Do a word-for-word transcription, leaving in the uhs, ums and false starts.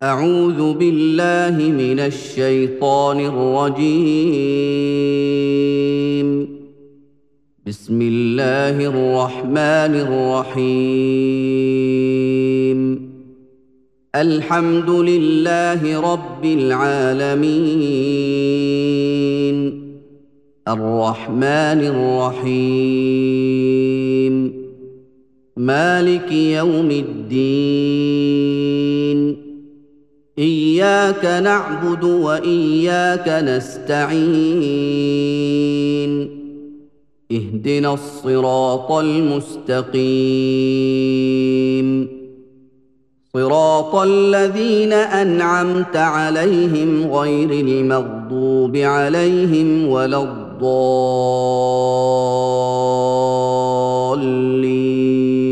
أعوذ بالله من الشيطان الرجيم. بسم الله الرحمن الرحيم. الحمد لله رب العالمين، الرحمن الرحيم، مالك يوم الدين. إياك نعبد وإياك نستعين. اهدنا الصراط المستقيم، صراط الذين أنعمت عليهم غير المغضوب عليهم ولا الضالين.